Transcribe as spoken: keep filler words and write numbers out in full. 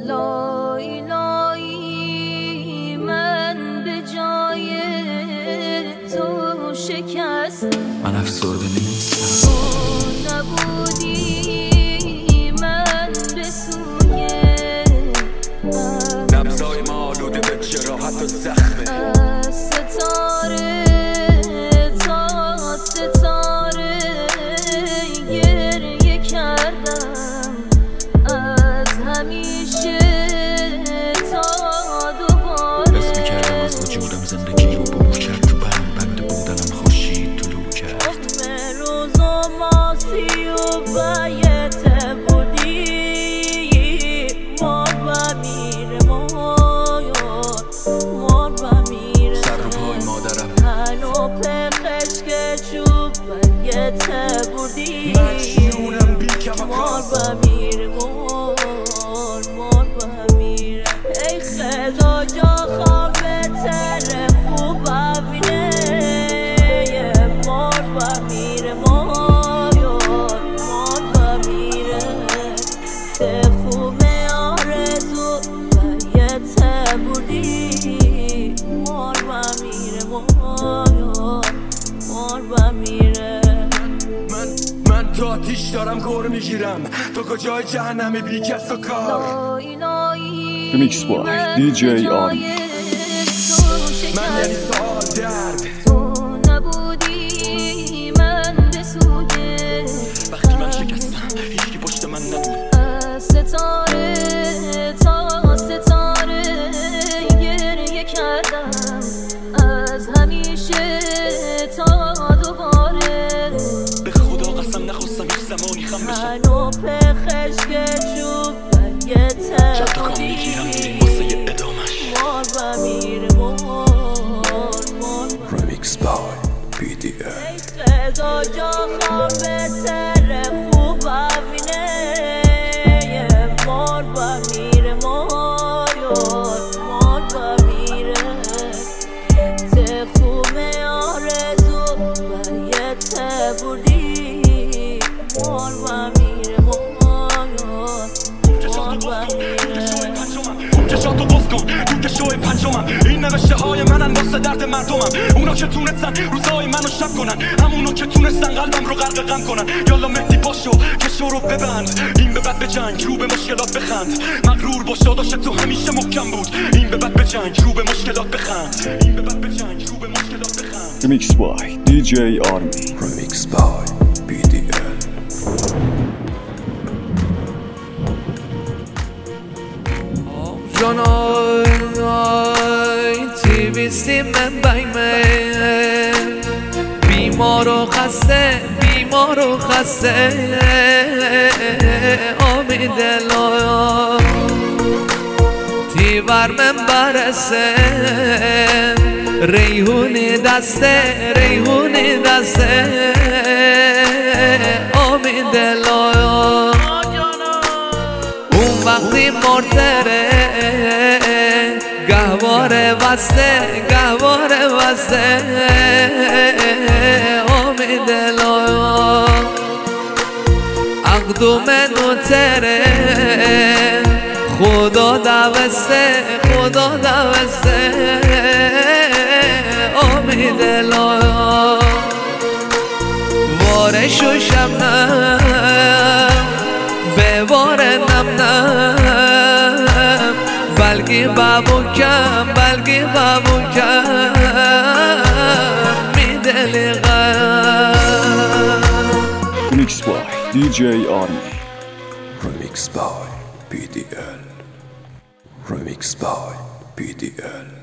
لایلایی من به جای تو شکست، من افسرده نیستم. تو نبودی من به سوی نبضای ما آلوده به جراحت و زخمه، از ستاره تا ستاره گریه کردم، از همیشه تا دوباره. حس میکردم از وجودم زندگی رو بمور کرد، تو بند بنده بودنم خورشید طلوع کرد. حکم روز و ماسی و بیت بودی مار و میره مایار، مار و میره سر رو پای مادرم هنو پخش که چوب بیت بودی مجنونم بی کم مار و میره مار، مار و میره. ای خدا جا خواب تر خوب بینه مار و میره مایار، مار و میره. تخوم آرزو بیت بودی مار و میره مایار، مار و میره. من من تو آتیش دارم گر میگیرم، تو کجای جهنمی بی کس و کار. Remix by دی جی آرمی. من یعنی سوال درد، تو نبودی من به سوی وقتی من شکستم هیچکی پشت من نبود. از ستاره تا ستاره گریه کردم، از همیشه تا دوباره. به خدا قسم نخواستم هیچ زمانی خم بشم. هنو پخش که چوب بیت چند تا کام میگیرم میریم واسه یه ادامش. مار و میره مار، مار و Remix by بی دی ال. ای خدا جا خواب تر خوب بینه مار و میره مایار، مار و میره. تخوم آرزو بیت بودی مار و میره مایار، مار و میره. چشاتو باز کن تو که شوی پنجمم، این نوشته های منن واسه درد مردمم. اونا که تونستن روزای منو شب کنن، همونو که تونستن قلبم رو غرق غم کنن. یالا مهدی پاشو که شو رو ببند، این به بعد به جنگ رو به مشکلات بخند. مغرور باش داداش تو همیشه محکم بود، این به بعد به جنگ رو به مشکلات بخند. این به بعد به جنگ رو به مشکلات بخند. Remix by دی جی آرمی. Remix by بی دی ال. جانای تیویستی من بایمه، بیمار و خسته بیمار و خسته آمی دلا تیور من برسه ریحونی دسته ریحونی دسته آمی دلا. اون وقتی مرتره گهواره وسته گهواره وسته آمی دلا. عقدو منو تره خدا دوسته خدا دوسته آمی دلا. وارشو شمنم به وار نم نم، بلگی بابو کم بلگی بابو کم می دلی غم. Remix by دی جی آرمی. Remix by بی دی ال. Remix by بی دی ال.